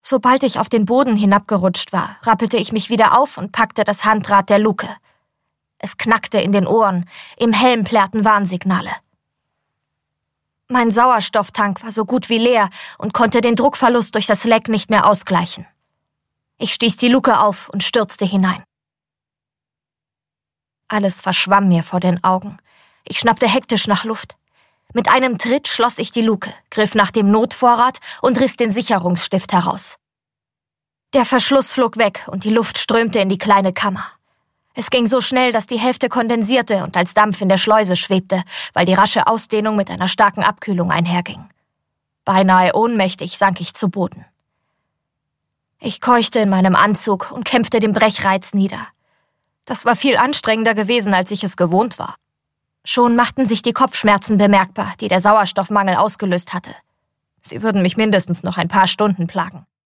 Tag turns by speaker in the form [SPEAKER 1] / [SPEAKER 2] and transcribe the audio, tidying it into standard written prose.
[SPEAKER 1] Sobald ich auf den Boden hinabgerutscht war, rappelte ich mich wieder auf und packte das Handdraht der Luke. Es knackte in den Ohren, im Helm plärrten Warnsignale. Mein Sauerstofftank war so gut wie leer und konnte den Druckverlust durch das Leck nicht mehr ausgleichen. Ich stieß die Luke auf und stürzte hinein. Alles verschwamm mir vor den Augen. Ich schnappte hektisch nach Luft. Mit einem Tritt schloss ich die Luke, griff nach dem Notvorrat und riss den Sicherungsstift heraus. Der Verschluss flog weg und die Luft strömte in die kleine Kammer. Es ging so schnell, dass die Hälfte kondensierte und als Dampf in der Schleuse schwebte, weil die rasche Ausdehnung mit einer starken Abkühlung einherging. Beinahe ohnmächtig sank ich zu Boden. Ich keuchte in meinem Anzug und kämpfte den Brechreiz nieder. Das war viel anstrengender gewesen, als ich es gewohnt war. Schon machten sich die Kopfschmerzen bemerkbar, die der Sauerstoffmangel ausgelöst hatte. Sie würden mich mindestens noch ein paar Stunden plagen.